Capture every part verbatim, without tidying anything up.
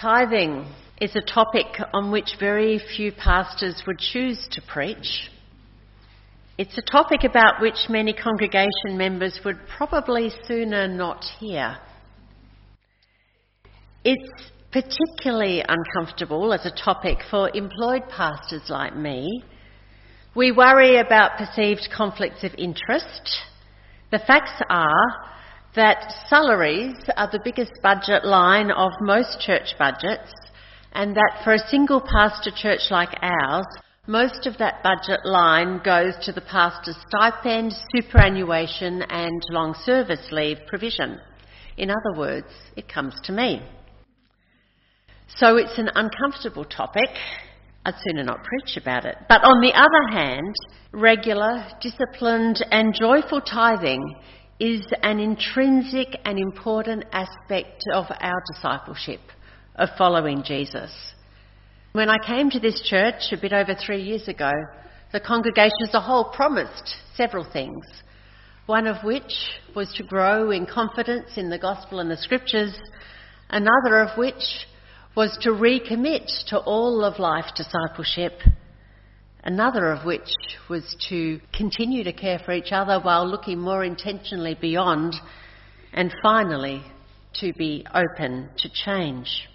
Tithing is a topic on which very few pastors would choose to preach. It's a topic about which many congregation members would probably sooner not hear. It's particularly uncomfortable as a topic for employed pastors like me. We worry about perceived conflicts of interest. The facts are that salaries are the biggest budget line of most church budgets, and that for a single pastor church like ours, most of that budget line goes to the pastor's stipend, superannuation and long service leave provision. In other words, it comes to me. So it's an uncomfortable topic. I'd sooner not preach about it. But on the other hand, regular, disciplined and joyful tithing is an intrinsic and important aspect of our discipleship, of following Jesus. When I came to this church a bit over three years ago, the congregation as a whole promised several things, one of which was to grow in confidence in the gospel and the scriptures, another of which was to recommit to all of life discipleship, another of which was to continue to care for each other while looking more intentionally beyond, and finally, to be open to change.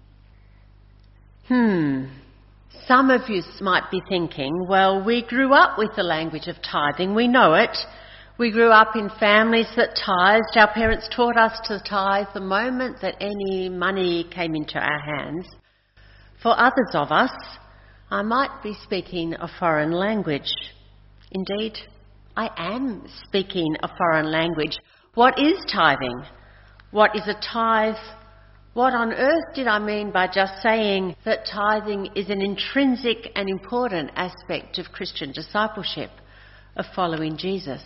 Hmm, some of you might be thinking, well, we grew up with the language of tithing, we know it. We grew up in families that tithed. Our parents taught us to tithe the moment that any money came into our hands. For others of us, I might be speaking a foreign language. Indeed, I am speaking a foreign language. What is tithing? What is a tithe? What on earth did I mean by just saying that tithing is an intrinsic and important aspect of Christian discipleship, of following Jesus?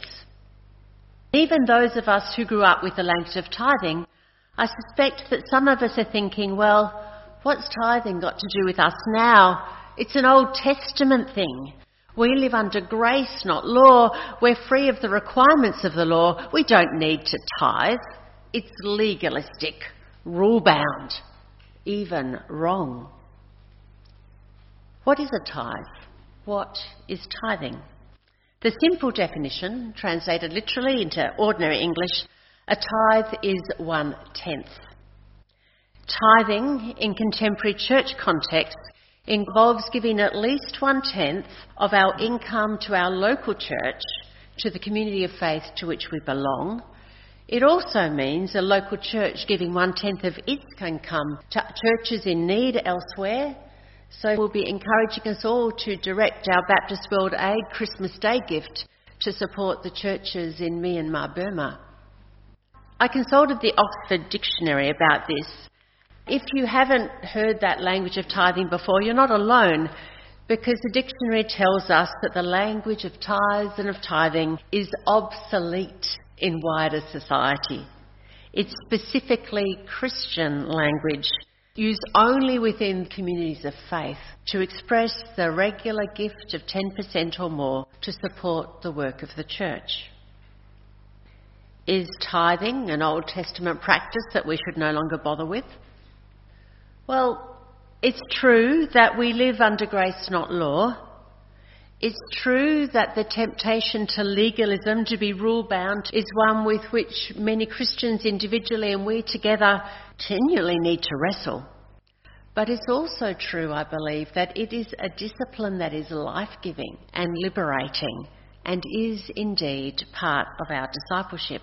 Even those of us who grew up with the language of tithing, I suspect that some of us are thinking, well, what's tithing got to do with us now? It's an Old Testament thing. We live under grace, not law. We're free of the requirements of the law. We don't need to tithe. It's legalistic, rule-bound, even wrong. What is a tithe? What is tithing? The simple definition, translated literally into ordinary English, a tithe is one-tenth. Tithing, in contemporary church context, involves giving at least one-tenth of our income to our local church, to the community of faith to which we belong. It also means a local church giving one-tenth of its income to churches in need elsewhere. So we'll be encouraging us all to direct our Baptist World Aid Christmas Day gift to support the churches in Myanmar, Burma. I consulted the Oxford Dictionary about this. If you haven't heard that language of tithing before, you're not alone, because the dictionary tells us that the language of tithes and of tithing is obsolete in wider society. It's specifically Christian language, used only within communities of faith to express the regular gift of ten percent or more to support the work of the church. Is tithing an Old Testament practice that we should no longer bother with? Well, it's true that we live under grace, not law. It's true that the temptation to legalism, to be rule-bound, is one with which many Christians individually and we together continually need to wrestle. But it's also true, I believe, that it is a discipline that is life-giving and liberating and is indeed part of our discipleship.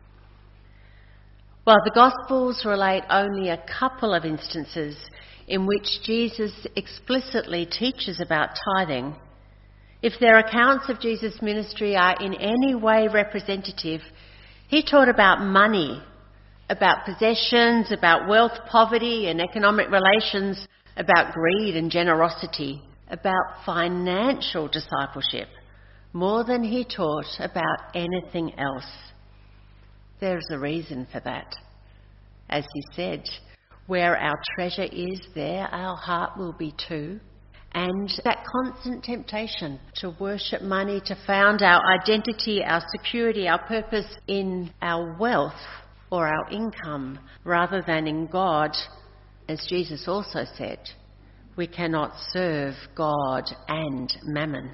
While the Gospels relate only a couple of instances in which Jesus explicitly teaches about tithing, if their accounts of Jesus' ministry are in any way representative, he taught about money, about possessions, about wealth, poverty and economic relations, about greed and generosity, about financial discipleship, more than he taught about anything else. There's a reason for that. As he said, where our treasure is, there our heart will be too. And that constant temptation to worship money, to found our identity, our security, our purpose in our wealth or our income rather than in God, as Jesus also said, we cannot serve God and mammon.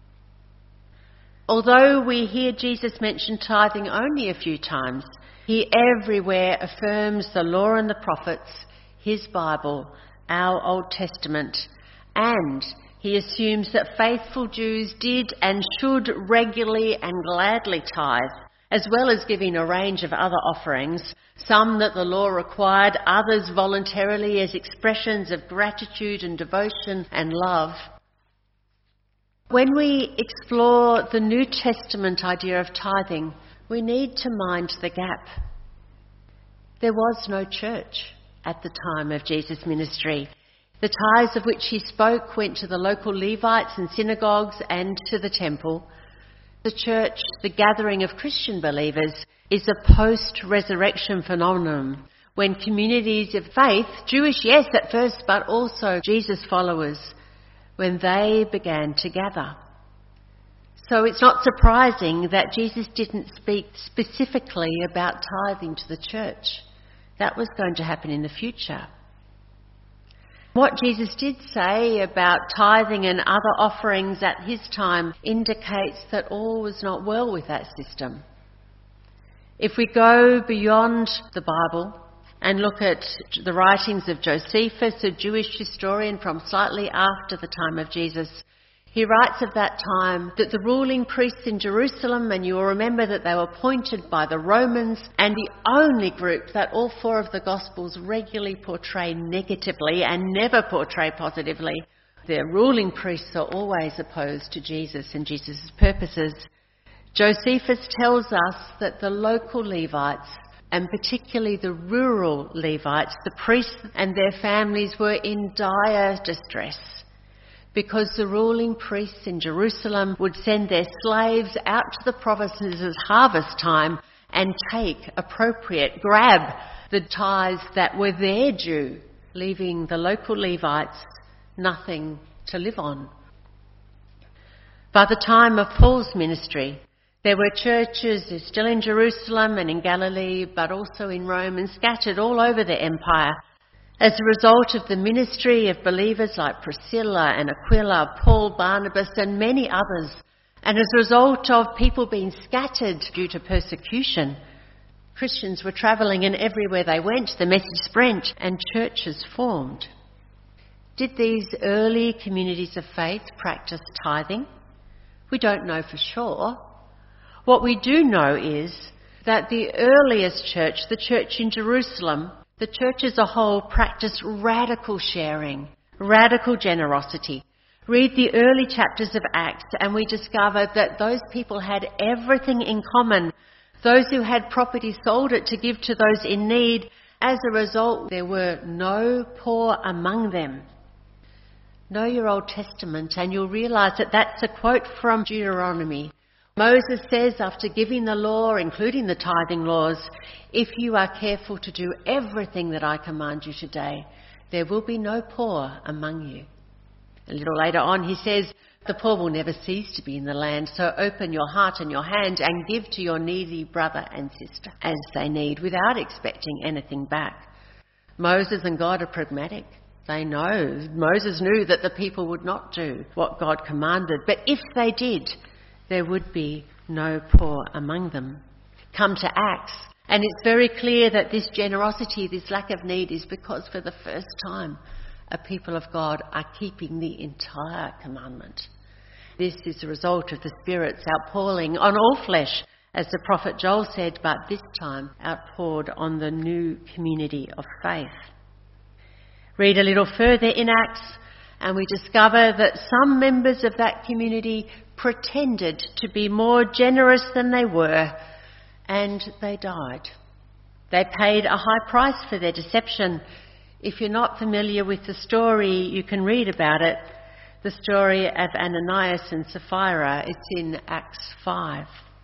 Although we hear Jesus mention tithing only a few times, he everywhere affirms the law and the prophets, his Bible, our Old Testament, and he assumes that faithful Jews did and should regularly and gladly tithe, as well as giving a range of other offerings, some that the law required, others voluntarily as expressions of gratitude and devotion and love. When we explore the New Testament idea of tithing, we need to mind the gap. There was no church at the time of Jesus' ministry. The tithes of which he spoke went to the local Levites and synagogues and to the temple. The church, the gathering of Christian believers, is a post-resurrection phenomenon when communities of faith, Jewish, yes, at first, but also Jesus followers, when they began to gather. So it's not surprising that Jesus didn't speak specifically about tithing to the church. That was going to happen in the future. What Jesus did say about tithing and other offerings at his time indicates that all was not well with that system. If we go beyond the Bible and look at the writings of Josephus, a Jewish historian from slightly after the time of Jesus, he writes of that time that the ruling priests in Jerusalem, and you will remember that they were appointed by the Romans, and the only group that all four of the Gospels regularly portray negatively and never portray positively, their ruling priests are always opposed to Jesus and Jesus' purposes. Josephus tells us that the local Levites, and particularly the rural Levites, the priests and their families, were in dire distress because the ruling priests in Jerusalem would send their slaves out to the provinces at harvest time and take appropriate, grab the tithes that were their due, leaving the local Levites nothing to live on. By the time of Paul's ministry, there were churches still in Jerusalem and in Galilee, but also in Rome and scattered all over the empire. As a result of the ministry of believers like Priscilla and Aquila, Paul, Barnabas and many others, and as a result of people being scattered due to persecution, Christians were travelling, and everywhere they went, the message spread and churches formed. Did these early communities of faith practice tithing? We don't know for sure. What we do know is that the earliest church, the church in Jerusalem, the church as a whole, practiced radical sharing, radical generosity. Read the early chapters of Acts and we discover that those people had everything in common. Those who had property sold it to give to those in need. As a result, there were no poor among them. Know your Old Testament and you'll realise that that's a quote from Deuteronomy. Moses says, after giving the law, including the tithing laws, if you are careful to do everything that I command you today, there will be no poor among you. A little later on he says, the poor will never cease to be in the land, so open your heart and your hand and give to your needy brother and sister as they need, without expecting anything back. Moses and God are pragmatic. They know, Moses knew that the people would not do what God commanded, but if they did, there would be no poor among them. Come to Acts, and it's very clear that this generosity, this lack of need, is because for the first time a people of God are keeping the entire commandment. This is the result of the Spirit's outpouring on all flesh, as the prophet Joel said, but this time outpoured on the new community of faith. Read a little further in Acts, and we discover that some members of that community pretended to be more generous than they were, and they died. They paid a high price for their deception. If you're not familiar with the story, you can read about it. The story of Ananias and Sapphira, it's in Acts five.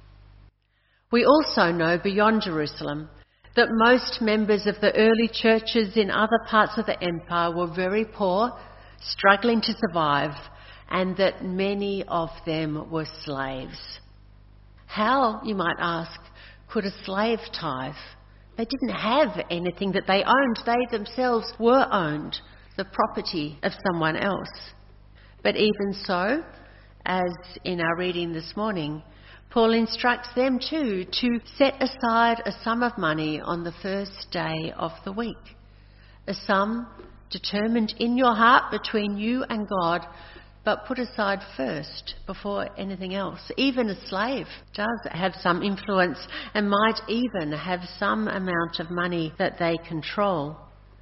We also know beyond Jerusalem that most members of the early churches in other parts of the empire were very poor, struggling to survive, and that many of them were slaves. How, you might ask, could a slave tithe? They didn't have anything that they owned. They themselves were owned, the property of someone else. But even so, as in our reading this morning, Paul instructs them too to set aside a sum of money on the first day of the week. A sum determined in your heart between you and God, but put aside first before anything else. Even a slave does have some influence and might even have some amount of money that they control.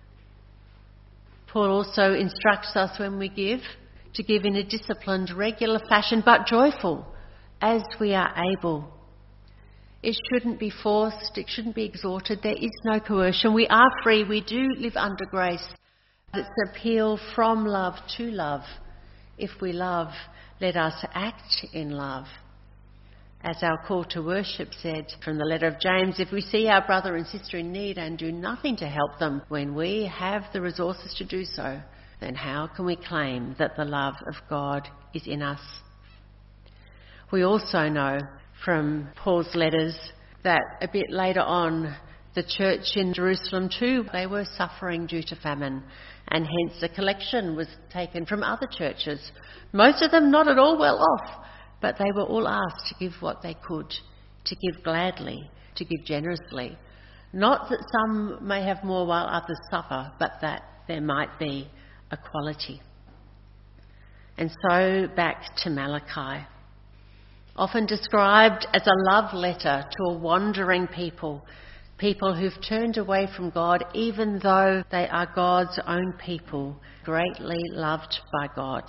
Paul also instructs us when we give, to give in a disciplined, regular fashion, but joyful, as we are able. It shouldn't be forced, it shouldn't be exhorted, there is no coercion. We are free, we do live under grace. It's an appeal from love to love. If we love, let us act in love. As our call to worship said from the letter of James, if we see our brother and sister in need and do nothing to help them when we have the resources to do so, then how can we claim that the love of God is in us? We also know from Paul's letters that a bit later on, the church in Jerusalem too, they were suffering due to famine, and hence a collection was taken from other churches. Most of them not at all well off, but they were all asked to give what they could, to give gladly, to give generously. Not that some may have more while others suffer, but that there might be equality. And so back to Malachi. Often described as a love letter to a wandering people, people who've turned away from God, even though they are God's own people, greatly loved by God.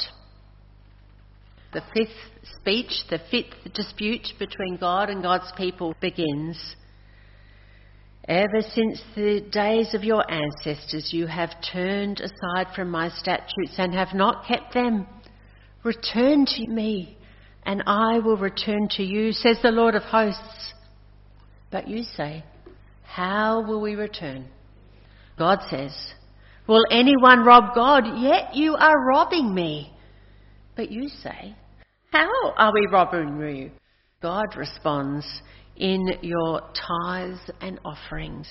The fifth speech, the fifth dispute between God and God's people begins. Ever since the days of your ancestors, you have turned aside from my statutes and have not kept them. Return to me, and I will return to you, says the Lord of hosts. But you say, how will we return? God says, will anyone rob God? Yet you are robbing me. But you say, how are we robbing you? God responds, in your tithes and offerings.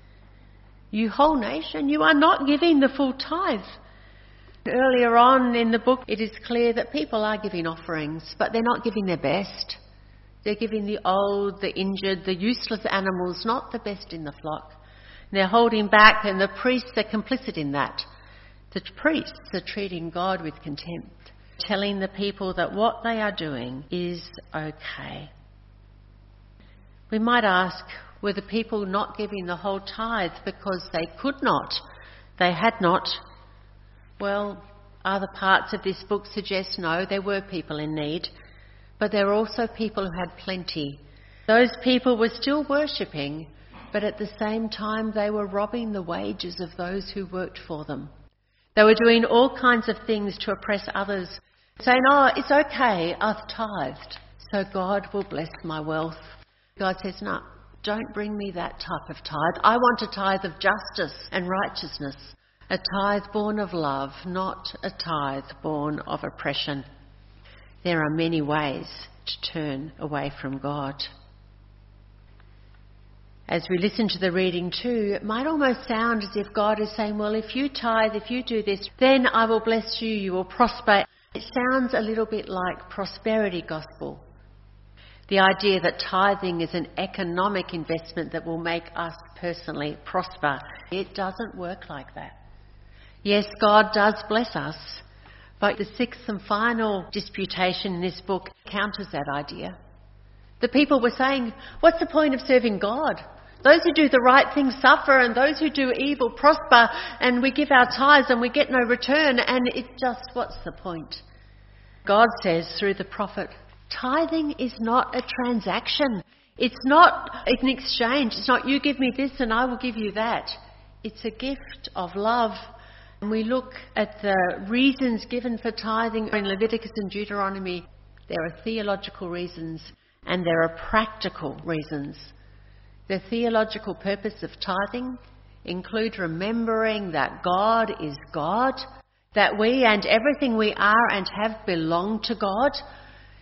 You whole nation, you are not giving the full tithe. Earlier on in the book, it is clear that people are giving offerings, but they're not giving their best. They're giving the old, the injured, the useless animals, not the best in the flock. They're holding back, and the priests are complicit in that. The priests are treating God with contempt, telling the people that what they are doing is okay. We might ask, were the people not giving the whole tithe because they could not? They had not. Well, other parts of this book suggest no, there were people in need, but there were also people who had plenty. Those people were still worshipping, but at the same time they were robbing the wages of those who worked for them. They were doing all kinds of things to oppress others, saying, oh, it's okay, I've tithed, so God will bless my wealth. God says, no, don't bring me that type of tithe. I want a tithe of justice and righteousness, a tithe born of love, not a tithe born of oppression. There are many ways to turn away from God. As we listen to the reading too, it might almost sound as if God is saying, well, if you tithe, if you do this, then I will bless you, you will prosper. It sounds a little bit like prosperity gospel. The idea that tithing is an economic investment that will make us personally prosper. It doesn't work like that. Yes, God does bless us, but the sixth and final disputation in this book counters that idea. The people were saying, what's the point of serving God? Those who do the right thing suffer, and those who do evil prosper, and we give our tithes and we get no return, and it just, what's the point? God says through the prophet, tithing is not a transaction. It's not an exchange. It's not you give me this and I will give you that. It's a gift of love. And we look at the reasons given for tithing in Leviticus and Deuteronomy. There are theological reasons and there are practical reasons. The theological purpose of tithing include remembering that God is God, that we and everything we are and have belong to God.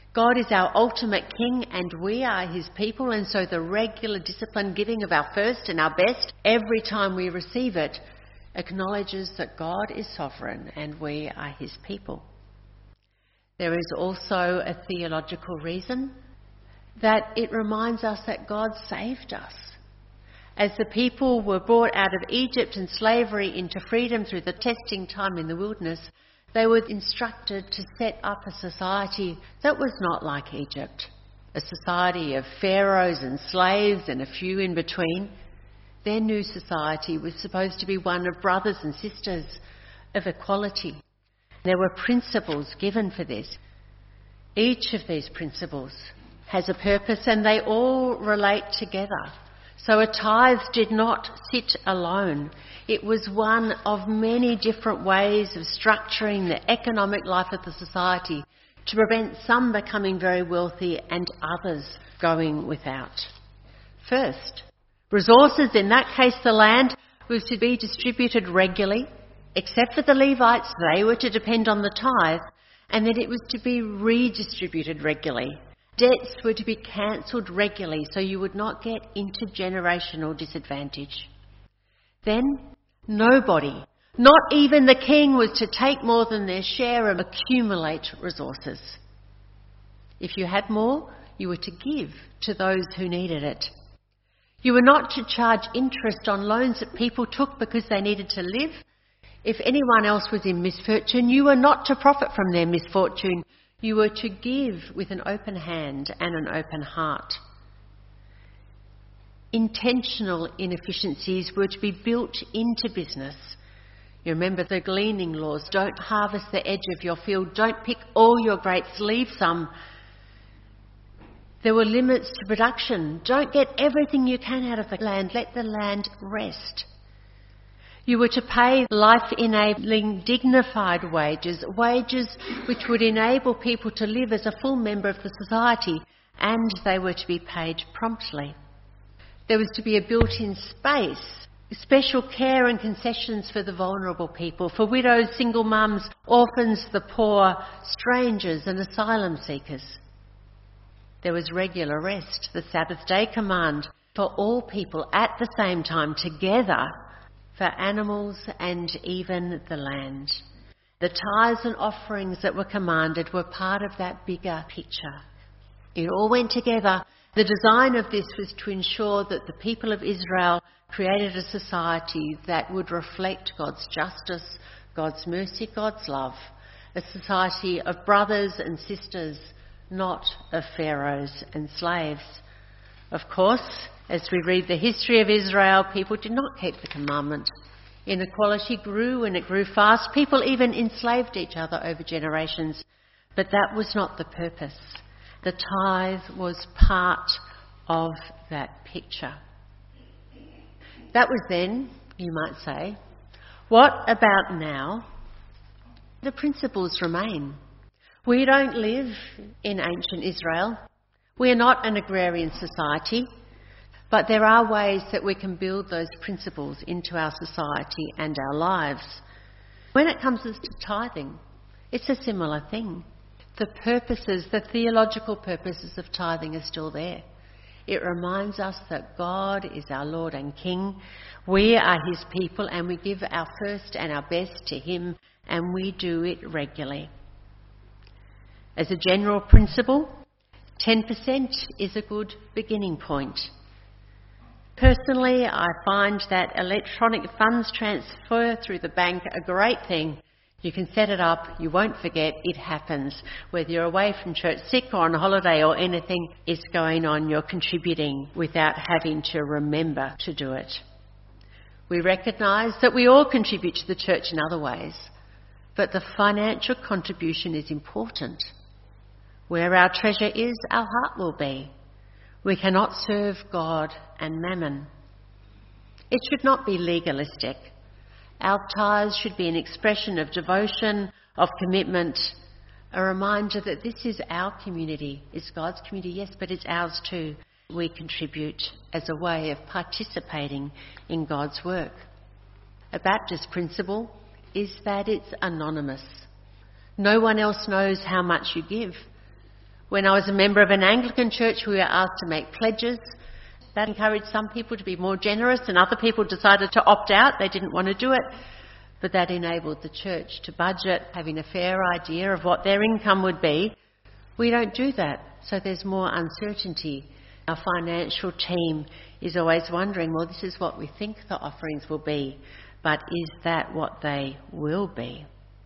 God is our ultimate King and we are his people, and so the regular disciplined giving of our first and our best every time we receive it acknowledges that God is sovereign and we are his people. There is also a theological reason that it reminds us that God saved us. As the people were brought out of Egypt and slavery into freedom through the testing time in the wilderness, they were instructed to set up a society that was not like Egypt, a society of pharaohs and slaves and a few in between. Their new society was supposed to be one of brothers and sisters, of equality. There were principles given for this. Each of these principles has a purpose and they all relate together. So a tithe did not sit alone. It was one of many different ways of structuring the economic life of the society to prevent some becoming very wealthy and others going without. First, resources, in that case the land, was to be distributed regularly, except for the Levites. They were to depend on the tithe, and then it was to be redistributed regularly. Debts were to be cancelled regularly so you would not get intergenerational disadvantage. Then, nobody, not even the king, was to take more than their share and accumulate resources. If you had more, you were to give to those who needed it. You were not to charge interest on loans that people took because they needed to live. If anyone else was in misfortune, you were not to profit from their misfortune. You were to give with an open hand and an open heart. Intentional inefficiencies were to be built into business. You remember the gleaning laws. Don't harvest the edge of your field. Don't pick all your grapes. Leave some. There were limits to production. Don't get everything you can out of the land. Let the land rest. You were to pay life-enabling, dignified wages, wages which would enable people to live as a full member of the society, and they were to be paid promptly. There was to be a built-in space, special care and concessions for the vulnerable people, for widows, single mums, orphans, the poor, strangers and asylum seekers. There was regular rest, the Sabbath day command, for all people at the same time together, for animals and even the land. The tithes and offerings that were commanded were part of that bigger picture. It all went together. The design of this was to ensure that the people of Israel created a society that would reflect God's justice, God's mercy, God's love, a society of brothers and sisters, not of pharaohs and slaves. Of course, as we read the history of Israel, people did not keep the commandment. Inequality grew and it grew fast. People even enslaved each other over generations. But that was not the purpose. The tithe was part of that picture. That was then, you might say. What about now? The principles remain. We don't live in ancient Israel. We are not an agrarian society. But there are ways that we can build those principles into our society and our lives. When it comes to tithing, it's a similar thing. The purposes, the theological purposes of tithing are still there. It reminds us that God is our Lord and King. We are his people and we give our first and our best to him, and we do it regularly. As a general principle, ten percent is a good beginning point. Personally, I find that electronic funds transfer through the bank a great thing. You can set it up, you won't forget, it happens. Whether you're away from church sick or on holiday or anything is going on, you're contributing without having to remember to do it. We recognise that we all contribute to the church in other ways, but the financial contribution is important. Where our treasure is, our heart will be. We cannot serve God and mammon. It should not be legalistic. Our tithes should be an expression of devotion, of commitment, a reminder that this is our community. It's God's community, yes, but it's ours too. We contribute as a way of participating in God's work. A Baptist principle is that it's anonymous. No one else knows how much you give. When I was a member of an Anglican church, we were asked to make pledges. That encouraged some people to be more generous, and other people decided to opt out. They didn't want to do it. But that enabled the church to budget, having a fair idea of what their income would be. We don't do that, so there's more uncertainty. Our financial team is always wondering, well, this is what we think the offerings will be, but is that what they will be?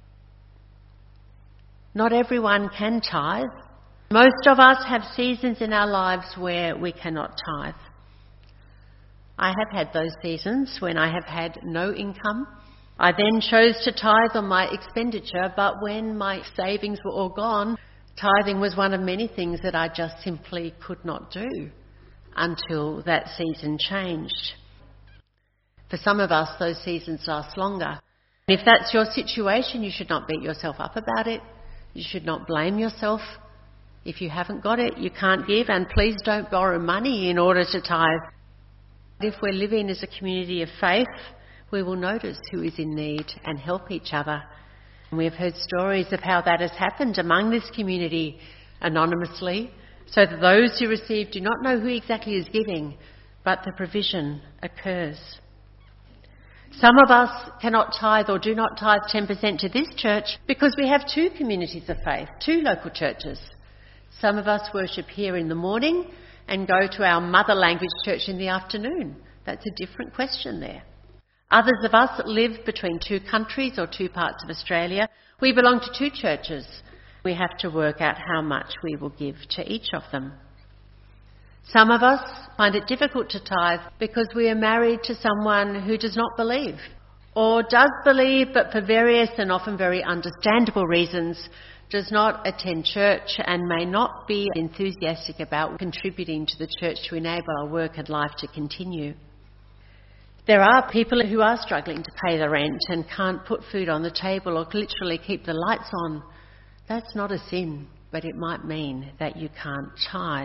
Not everyone can tithe. Most of us have seasons in our lives where we cannot tithe. I have had those seasons when I have had no income. I then chose to tithe on my expenditure, but when my savings were all gone, tithing was one of many things that I just simply could not do until that season changed. For some of us, those seasons last longer. If that's your situation, you should not beat yourself up about it. You should not blame yourself. If you haven't got it, you can't give, and please don't borrow money in order to tithe. If we're living as a community of faith, we will notice who is in need and help each other. And we have heard stories of how that has happened among this community anonymously, so that those who receive do not know who exactly is giving, but the provision occurs. Some of us cannot tithe or do not tithe ten percent to this church because we have two communities of faith, two local churches. Some of us worship here in the morning and go to our mother language church in the afternoon. That's a different question there. Others of us live between two countries or two parts of Australia. We belong to two churches. We have to work out how much we will give to each of them. Some of us find it difficult to tithe because we are married to someone who does not believe, or does believe but for various and often very understandable reasons does not attend church and may not be enthusiastic about contributing to the church to enable our work and life to continue. There are people who are struggling to pay the rent and can't put food on the table or literally keep the lights on. That's not a sin, but it might mean that you can't tithe.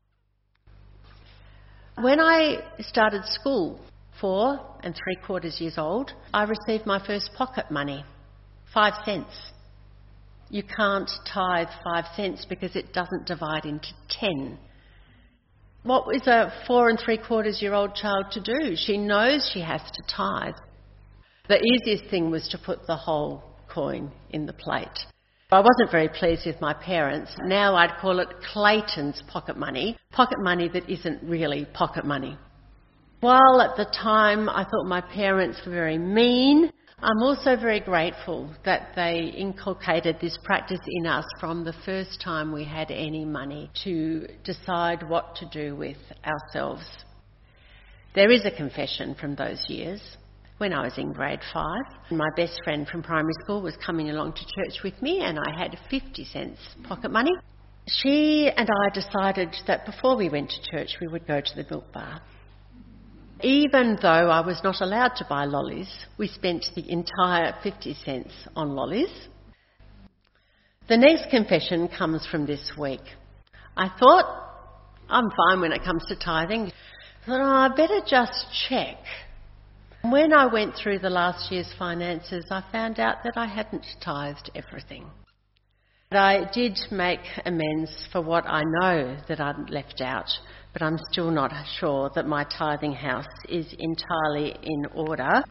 When I started school, four and three quarters years old, I received my first pocket money, five cents. You can't tithe five cents because it doesn't divide into ten. What is a four and three quarters year old child to do? She knows she has to tithe. The easiest thing was to put the whole coin in the plate. I wasn't very pleased with my parents. Now I'd call it Clayton's pocket money, pocket money that isn't really pocket money. While at the time I thought my parents were very mean, I'm also very grateful that they inculcated this practice in us from the first time we had any money to decide what to do with ourselves. There is a confession from those years. When I was in grade five, my best friend from primary school was coming along to church with me and I had fifty cents pocket money. She and I decided that before we went to church we would go to the milk bar. Even though I was not allowed to buy lollies, we spent the entire fifty cents on lollies. The next confession comes from this week. I thought, I'm fine when it comes to tithing. I thought, oh, I better just check. When I went through the last year's finances, I found out that I hadn't tithed everything. But I did make amends for what I know that I'd left out, but I'm still not sure that my tithing house is entirely in order.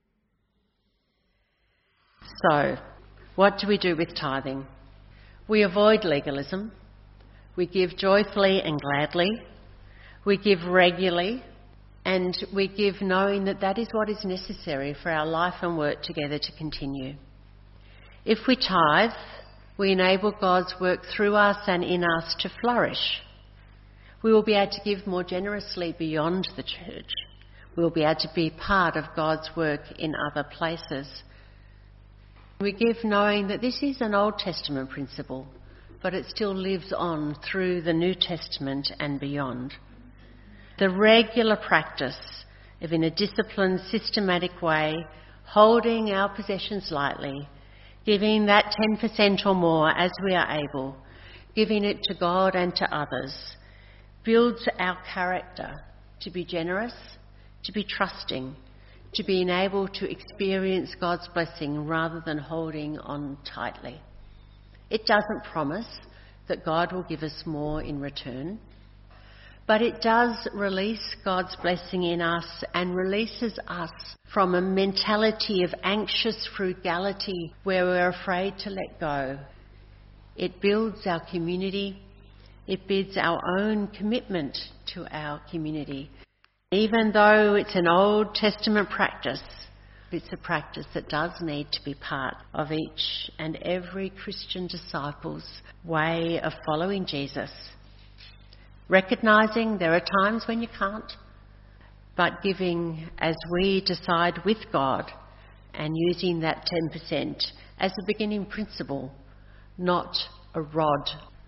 So, what do we do with tithing? We avoid legalism. We give joyfully and gladly. We give regularly. And we give knowing that that is what is necessary for our life and work together to continue. If we tithe, we enable God's work through us and in us to flourish. We will be able to give more generously beyond the church. We will be able to be part of God's work in other places. We give knowing that this is an Old Testament principle, but it still lives on through the New Testament and beyond. The regular practice of, in a disciplined, systematic way, holding our possessions lightly, giving that ten percent or more as we are able, giving it to God and to others, builds our character to be generous, to be trusting, to be able to experience God's blessing rather than holding on tightly. It doesn't promise that God will give us more in return. But it does release God's blessing in us and releases us from a mentality of anxious frugality where we're afraid to let go. It builds our community. It builds our own commitment to our community. Even though it's an Old Testament practice, it's a practice that does need to be part of each and every Christian disciple's way of following Jesus. Recognising there are times when you can't, but giving as we decide with God and using that ten percent as a beginning principle, not a rod.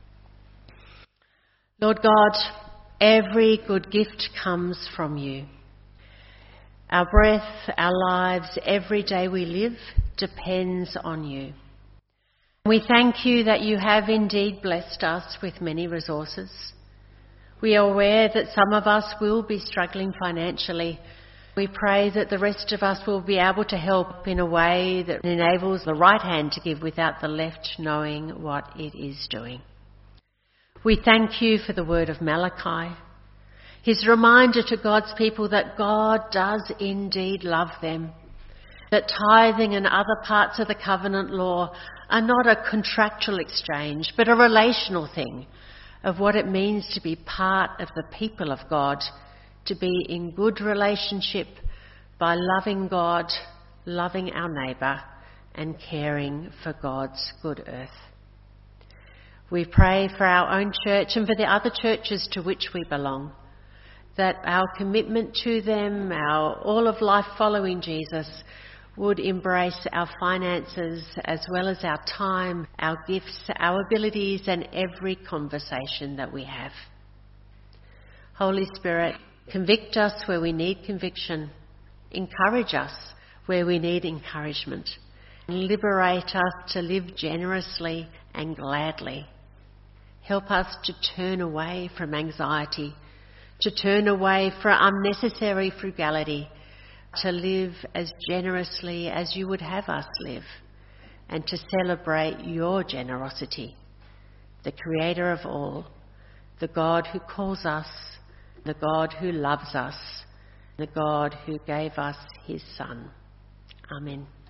Lord God, every good gift comes from you. Our breath, our lives, every day we live depends on you. We thank you that you have indeed blessed us with many resources. We are aware that some of us will be struggling financially. We pray that the rest of us will be able to help in a way that enables the right hand to give without the left knowing what it is doing. We thank you for the word of Malachi, his reminder to God's people that God does indeed love them, that tithing and other parts of the covenant law are not a contractual exchange, but a relational thing of what it means to be part of the people of God, to be in good relationship by loving God, loving our neighbour, and caring for God's good earth. We pray for our own church and for the other churches to which we belong, that our commitment to them, our all of life following Jesus, would embrace our finances as well as our time, our gifts, our abilities, and every conversation that we have. Holy Spirit, convict us where we need conviction, encourage us where we need encouragement, and liberate us to live generously and gladly. Help us to turn away from anxiety, to turn away from unnecessary frugality, to live as generously as you would have us live, and to celebrate your generosity, the Creator of all, the God who calls us, the God who loves us, the God who gave us his Son. Amen.